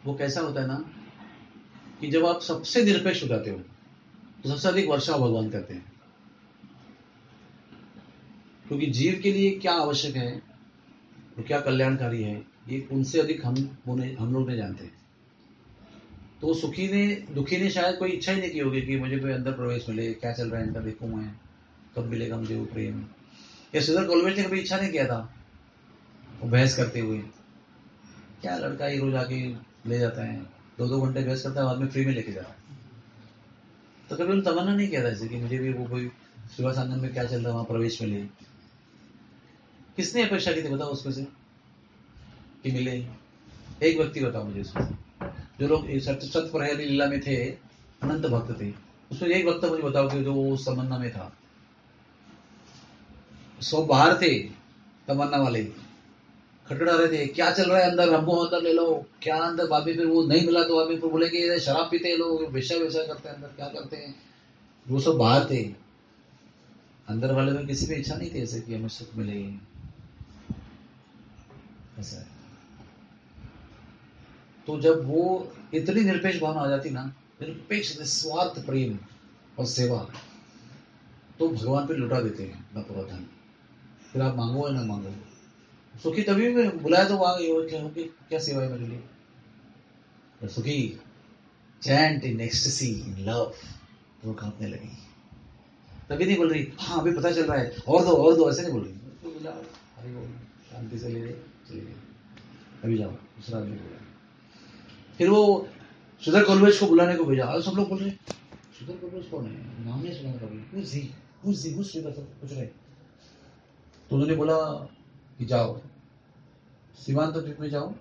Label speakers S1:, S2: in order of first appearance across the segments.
S1: वो कैसा होता है ना कि जब आप सबसे निरपेक्ष हो जाते हो तो सबसे अधिक वर्षा भगवान करते हैं, क्योंकि जीव के लिए क्या आवश्यक है और क्या कल्याणकारी है ये उनसे अधिक हम लोग नहीं जानते। तो सुखी ने दुखी ने शायद कोई इच्छा ही नहीं की होगी कि मुझे कोई अंदर प्रवेश मिले, क्या चल रहा है अंदर देखूं मैं, कब मिलेगा मुझे वो प्रेम। या श्रीधर कॉलवेज ने कभी इच्छा नहीं किया था वो बहस करते हुए, क्या लड़का ही रोज आके ले जाता है, 2-2 घंटे बहस करता है, बाद में फ्री में लेके जाता है। तो कभी उन्होंने तमन्ना नहीं किया था ऐसे कि मुझे भी वो कोई शिवा संगम में क्या चल रहा है वहां प्रवेश मिले। किसने अपेक्षा की थी बताओ उसमें से कि मिले? एक व्यक्ति बताओ मुझे उसमें से। जो लोग सतप्रहरी लीला में थे, अनंत भक्त थे, उसमें एक भक्त मुझे बताओ कि जो उस तमन्ना में था। सब बाहर थे तमन्ना वाले, खटखटा रहे थे, क्या चल रहा है अंदर, हमको अंदर ले लो, क्या अंदर। बाद में फिर वो नहीं मिला तो बाद में फिर बोलेंगे शराब पीते हैं लोग, वेश्या करते हैं अंदर, क्या करते हैं। वो सब बाहर थे, अंदर वाले में किसी की इच्छा नहीं थी ऐसे कि हमें सुख मिले ऐसा है। तो जब वो इतनी निरपेक्ष भावना आ जाती ना, निरपेक्ष निस्वार्थ प्रेम और सेवा, तो भगवान पे लुटा देते हैं अपना पूरा धन। फिर आप मांगो या ना मांगो, सुखी तभी में बुलाया तो वहां क्या सेवा है मेरे लिए। सुखी chant in ecstasy in love, तो वो कांपने लगी। तभी नहीं बोल रही हाँ अभी पता चल रहा है और दो ऐसे नहीं बोल रही। तो बोला अरे वो शांति से ले रहे, चले गए, अभी जाओ दूसरा आदमी बोला। फिर वो श्रीधर कॉलवेज को बुलाने को भेजा। सब लोग बोल रहे श्रीधर कॉलवेज कौन है, नाम नहीं सुना कभी, श्रीधर पूछ रहे। तो उन्होंने बोला कि जाओ सीमांत द्वीप में जाओ,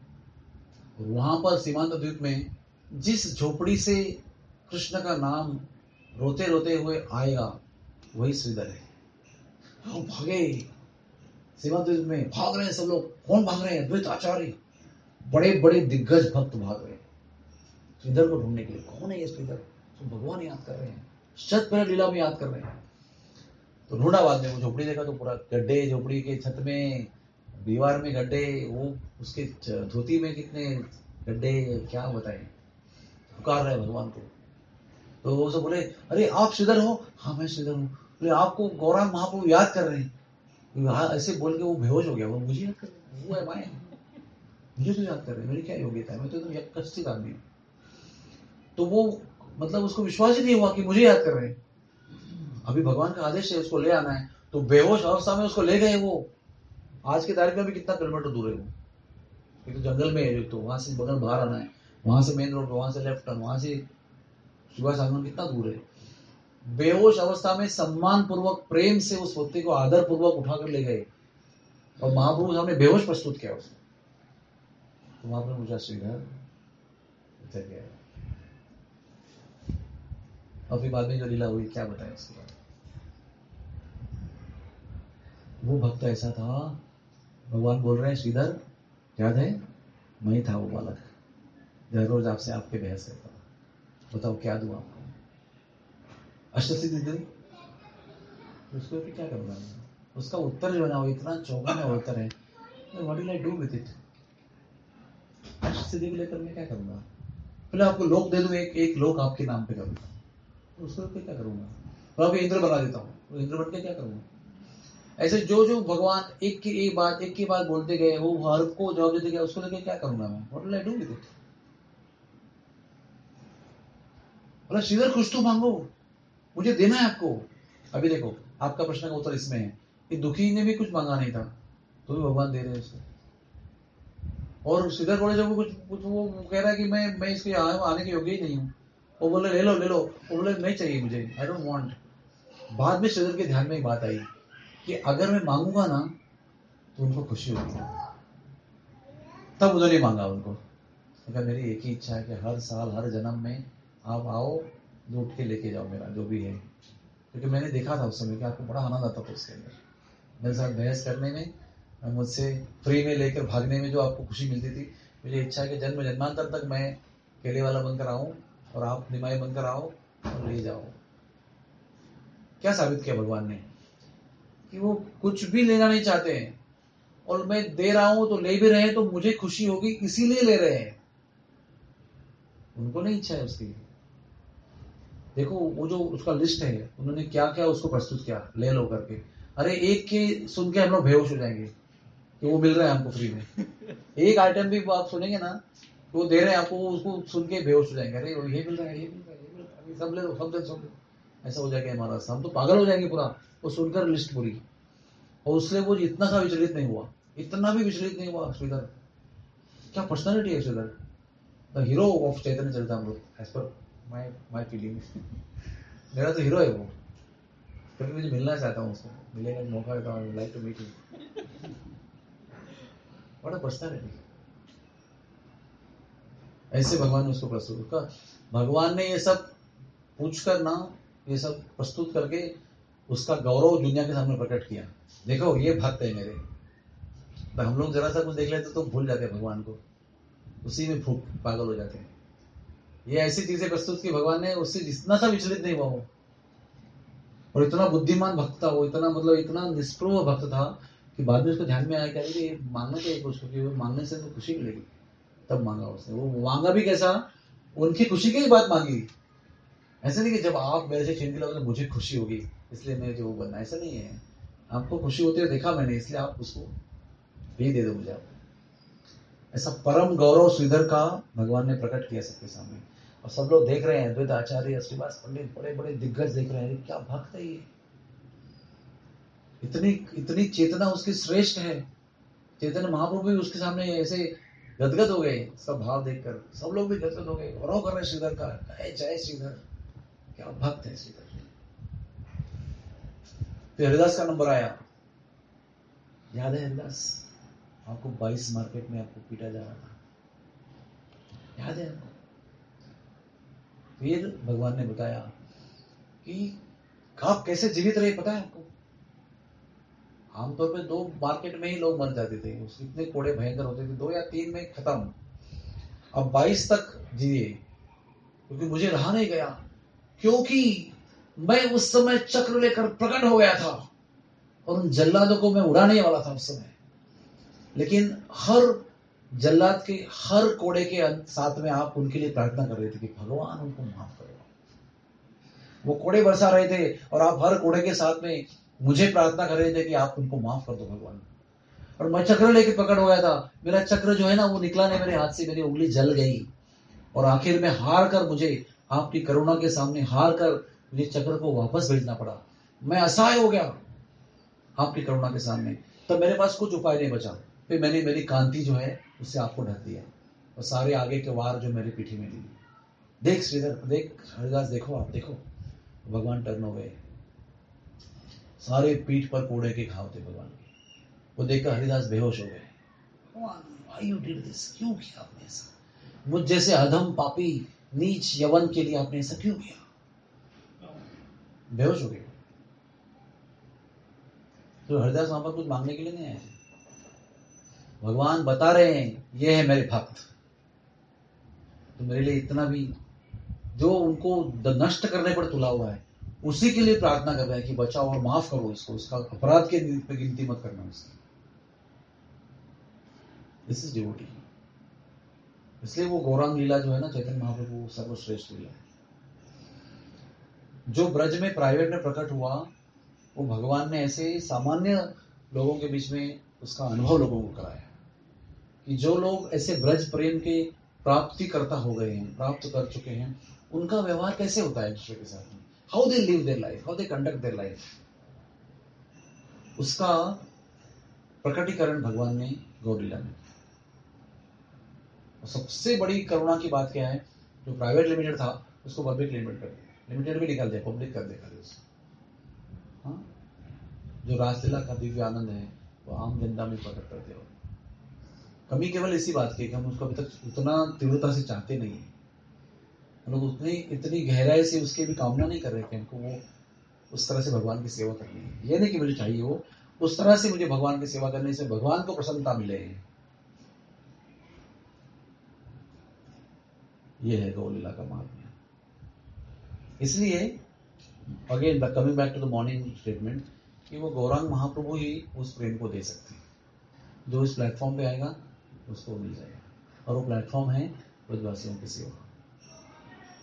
S1: और वहां पर सीमांत द्वीप में जिस झोपड़ी से कृष्ण का नाम रोते रोते हुए आएगा वही श्रीधर है। हम भागे सीमांत द्वीप में, भाग रहे हैं सब लोग। कौन भाग रहे हैं? द्वैत आचार्य, बड़े बड़े दिग्गज भक्त भाग रहे हैं श्रीधर को ढूंढने के लिए। कौन है ये श्रीधर? तो भगवान याद कर रहे हैं, शतप्रहर लीला में याद कर रहे हैं। तो ढूंढा, बाद में वो झोपड़ी देखा तो पूरा गड्ढे, झोपड़ी के छत में दीवार में गड्ढे, वो उसके धोती में कितने गड्ढे, क्या बताएं। पुकार रहे भगवान को। तो वो सब बोले अरे आप श्रीधर हो? हाँ मैं श्रीधर हूँ। बोले आपको गौरांग महाप्रभु याद कर रहे हैं। ऐसे बोल के वो बेहोश हो गया। वो मुझे याद कर रहे हैं, वो है माया, मुझे तो याद कर रहे हैं, मेरी क्या योग्यता है, मैं तो एकदम यथास्थित आदमी हूँ। तो वो मतलब उसको विश्वास ही नहीं हुआ कि मुझे याद कर रहे हैं। अभी भगवान का आदेश है उसको ले आना है, तो बेहोश अवस्था में उसको ले गए। वो आज के तारीख में भी कितना किलोमीटर दूर है वो, एक तो जंगल में है, तो वहां से बगल बाहर आना है, वहां से मेन रोड, वहां से लेफ्ट टर्न, वहां से शिवा संगम कितना दूर है। बेहोश अवस्था में सम्मान पूर्वक प्रेम से उस व्यक्ति को आदर पूर्वक उठाकर ले गए और महाप्रभु सामने बेहोश प्रस्तुत किया उसने। तो महाप्रभु पूछा श्रीधर इधर गया, और फिर बाद में जो लीला हुई क्या बताया उसके बाद। वो भक्त ऐसा था, भगवान बोल रहे हैं श्रीधर याद है, मैं ही था वो बालक, हर रोज आपसे आपके बहस करता था, बताओ क्या दूं आपको? अष्टसिद्धि दी, उसको फिर क्या करूंगा? उसका उत्तर जो है ना वो इतना चौंकाने वाला उत्तर है, what will I do with it? अष्टसिद्धि को लेकर मैं क्या करूंगा? पहले आपको लोक दे दूं, एक लोक आपके नाम पे करूंगा, उसको फिर क्या करूंगा? और आपको इंद्र बना देता हूँ, तो इंद्र बन के क्या करूंगा? ऐसे जो जो भगवान एक की बात बोलते गए, वो हर को जवाब देते गए, उसको लेकर क्या करूंगा मैं? What will I do with it? बोला श्रीधर कुछ तो मांगो, मुझे देना है आपको। अभी देखो आपका प्रश्न का उत्तर इसमें है कि दुखी ने भी कुछ मांगा नहीं था, तो भी भगवान दे रहे हैं उसको। और श्रीधर बोले जब कुछ वो कह रहा है कि मैं इसके आने के योग्य ही नहीं हूँ, वो बोले ले लो। वो बोले नहीं चाहिए मुझे, आई डोंट वांट। बाद में श्रीधर के ध्यान में एक बात आई कि अगर मैं मांगूंगा ना तो उनको खुशी होगी। तब उन्होंने मांगा उनको, अगर मेरी एक ही इच्छा है कि हर साल हर जन्म में आप आओ, लूट के लेके जाओ मेरा जो भी है। क्योंकि मैंने देखा था उस समय कि आपको बड़ा आनंद आता था उसके अंदर, मेरे साथ बहस करने में, मुझसे फ्री में लेकर भागने में जो आपको खुशी मिलती थी। मुझे इच्छा है कि जन्म जन्मांतर तक मैं केले वाला बनकर आऊं और आप निमाई बनकर आओ और ले जाओ। क्या साबित किया भगवान ने कि वो कुछ भी लेना नहीं चाहते हैं, और मैं दे रहा हूं तो ले भी रहे हैं तो मुझे खुशी होगी, इसीलिए ले रहे हैं। उनको नहीं इच्छा है उसकी। देखो वो जो उसका लिस्ट है, उन्होंने क्या क्या उसको प्रस्तुत किया, ले लो करके। अरे एक के सुन के हम लोग बेहोश हो जाएंगे कि वो मिल रहा है हमको फ्री में। एक आइटम भी आप सुनेंगे ना, तो वो दे रहे हैं आपको, उसको सुन के बेहोश हो जाएंगे। अरे ये मिल रहा है, ये मिल रहा है, ये मिल रहा है, सब ले लो, सब ले लो। ऐसा हो जाएगा हमारा, हम तो पागल हो जाएंगे पूरा वो सुनकर लिस्ट पूरी। और उसलिए वो इतना सा विचलित नहीं हुआ, इतना भी विचलित नहीं हुआ श्रीधर। क्या पर्सनालिटी है Shridhar, the hero of Chaitanya Charitamrita as per my feeling. मेरा तो हीरो है वो। कभी मुझे मिलना चाहता हूँ उसको, मिलेगा मौका देता हूँ, like to meet him. What a personality. ऐसे भगवान ने उसको प्रस्तुत कर, भगवान ने ये सब पूछकर ना, ये सब प्रस्तुत करके उसका गौरव दुनिया के सामने प्रकट किया। देखो ये भक्त है मेरे। तो हम लोग जरा सा कुछ देख लेते तो भूल जाते हैं भगवान को, उसी में फूक पागल हो जाते हैं। ये ऐसी चीजें प्रस्तुत की भगवान ने, उससे इतना सा विचलित नहीं हुआ वो। और इतना बुद्धिमान भक्त था वो, इतना मतलब इतना निष्प्रभ भक्त था कि बाद में उसको ध्यान में आया कि मांगना चाहिए कुछ, क्योंकि वो मांगने से तो खुशी मिलेगी। तब मांगा उसने। वो मांगा भी कैसा, उनकी खुशी की ही बात मांगी। ऐसा नहीं कि जब आप मेरे से चिंतित लगोगे मुझे खुशी होगी इसलिए मैं जो बनना, ऐसा नहीं है। आपको खुशी होती है देखा मैंने, इसलिए आप उसको भी दे दो मुझे। आप ऐसा परम गौरव श्रीधर का भगवान ने प्रकट किया सबके सामने। और सब लोग देख रहे हैं, अद्वैत आचार्य, श्रीवास पंडित, बड़े बड़े दिग्गज देख रहे हैं, क्या भक्त है ये, इतनी इतनी चेतना उसकी श्रेष्ठ है। चैतन्य महाप्रभु भी उसके सामने ऐसे गदगद हो गए, सब भाव देखकर सब लोग भी गदगद हो गए, गौरव कर रहे श्रीधर का, जय श्रीधर, क्या भक्त है श्रीधर। फिर हरिदास का नंबर आया, याद है हरिदास, आपको 22 मार्केट में आपको पीटा जा रहा था, याद है आपको। फिर भगवान ने बताया कि आप कैसे जीवित रहे, पता है आपको। आमतौर पे 2 मार्केट में ही लोग मर जाते थे, इतने कोड़े भयंकर होते थे, 2 या 3 में खत्म। अब 22 तक जिए, क्योंकि मुझे रहा नहीं गया, क्योंकि मैं उस समय चक्र लेकर प्रकट हो गया था और उन जल्लादों को मैं उड़ाने वाला था उस समय। लेकिन हर जल्लाद के हर कोड़े के साथ में आप उनके लिए प्रार्थना कर रहे थे कि भगवान उनको माफ करो। वो कोड़े बरसा रहे थे और आप हर कोड़े के साथ में मुझे प्रार्थना कर रहे थे कि आप उनको माफ कर दो भगवान। और मैं चक्र लेके पकड़ हो गया था, मेरा चक्र जो है ना वो निकला नहीं मेरे हाथ से, मेरी उंगली जल गई और आखिर में हार कर, मुझे आपकी करुणा के सामने हार कर मुझे चक्र को वापस भेजना पड़ा। मैं असहाय हो गया आपकी करुणा के सामने, तब मेरे पास कुछ उपाय नहीं बचा। फिर मैंने मेरी कांति जो है उससे आपको ढक दिया और सारे आगे के वार जो मेरी पीठी में ली। देख श्रीधर, देख हरिदास, देखो आप देखो, भगवान टर्न हो गए, सारे पीठ पर कोड़े के घाव थे भगवान के। वो देखकर हरिदास बेहोश हो गए। भगवान व्हाई यू डिड दिस, क्यों किया आपने ऐसा, मुझ जैसे अधम पापी नीच यवन के लिए आपने ऐसा क्यों किया। बेहोश हो गए। तो हरिदास वहां पर कुछ मांगने के लिए नहीं आए, भगवान बता रहे हैं ये है मेरे भक्त, तो मेरे लिए इतना भी जो उनको नष्ट करने पर तुला हुआ है उसी के लिए प्रार्थना कर रहे हैं कि बचाओ और माफ करो इसको, उसका अपराध के गिनती मत करना उसकी। This is devotee. इसलिए वो गौरांग लीला जो है ना, चैतन्य महाप्रभु सर्वश्रेष्ठ लीला है। जो ब्रज में प्राइवेट में प्रकट हुआ, वो भगवान ने ऐसे सामान्य लोगों के बीच में उसका अनुभव लोगों को कराया कि जो लोग ऐसे ब्रज प्रेम के प्राप्ति करता हो गए हैं, प्राप्त कर चुके हैं, उनका व्यवहार कैसे होता है दूसरे के साथ में, how they live their life, how they conduct their life, उसका प्रकटीकरण भगवान ने गौरीला में। सबसे बड़ी करुणा की बात क्या है, जो प्राइवेट लिमिटेड था उसको पब्लिक लिमिटेड कर दिया, लिमिटेड भी निकाल दिया, पब्लिक कर दिया उसको। हाँ, जो रासलीला का दिव्य आनंद है वो आम जनता में प्रकट करते हो। कमी केवल इसी बात की कि हम उसको अभी तक उतना तीव्रता से चाहते नहीं है, हम लोग उतनी इतनी गहराई से उसकी भी कामना नहीं कर रहे कि हमको वो उस तरह से भगवान की सेवा करनी है। ये नहीं कि मुझे चाहिए वो उस तरह से, मुझे भगवान की सेवा करने से भगवान को प्रसन्नता मिले। ये है गौलीला का महात्म्य। इसलिए again coming back to the morning statement कि वो गौरांग महाप्रभु ही उस प्रेम को दे सकते हैं। जो इस प्लेटफॉर्म पे आएगा उसको मिल जाएगा, और वो प्लेटफॉर्म है ब्रजवासियों की सेवा।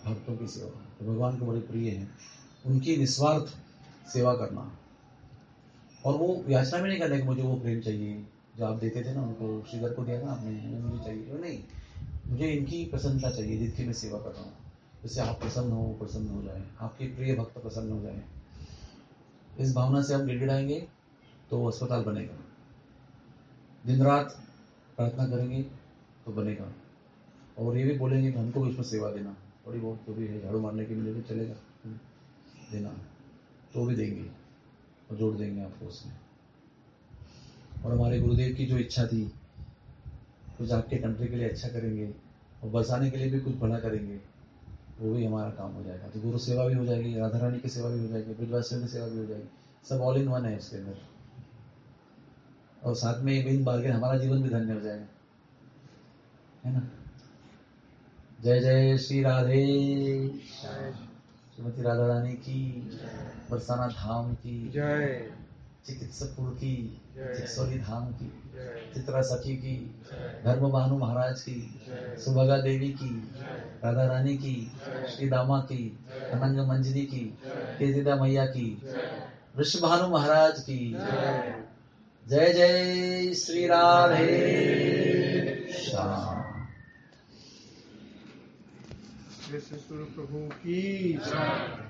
S1: भक्तों की सेवा, तो भगवान को बड़े प्रिय है उनकी निस्वार्थ सेवा करना। और वो याचना भी नहीं करने कि मुझे वो प्रेम चाहिए जो आप देते थे ना उनको, श्रीधर को दिया ना आपने, मुझे चाहिए, वो नहीं, मुझे इनकी प्रसन्नता चाहिए जिनकी मैं सेवा कर रहा हूँ, जिससे आप प्रसन्न हो जाए, आपके प्रिय भक्त प्रसन्न हो जाए। इस भावना से हम गिड़गिड़ाएंगे तो अस्पताल बनेगा, दिन रात प्रार्थना करेंगे तो बनेगा। और ये भी बोलेंगे कि हमको भी इसमें सेवा देना, थोड़ी बहुत जो भी है, झाड़ू मारने के लिए भी चलेगा, देना तो भी देंगे और जोड़ देंगे आपको उसमें। और हमारे गुरुदेव की जो इच्छा थी, कुछ आपके कंट्री के लिए अच्छा करेंगे और बरसाने के लिए भी कुछ भला करेंगे, वो भी हमारा काम हो जाएगा। तो गुरु सेवा भी हो जाएगी, राधा रानी की सेवा भी हो जाएगी, ब्रजवासियों की सेवा भी हो जाएगी, सब ऑल इन वन है उसके अंदर। और साथ में बिन बार्गेन हमारा जीवन भी धन्य हो जाएगा, है ना। जय जय श्री राधे, श्रीमती राधा रानी की, बरसाना धाम की जय, चिकित्सकपुर की, चिकित्सौली धाम की, चित्रा सखी की, धर्म भानु महाराज की, सुभगा देवी की, राधा रानी की, श्री दामा की, अनंग मंजरी की, केतिदा मैया की, वृषभानु महाराज की जय जय श्री राधे श्याम।
S2: प्रभु की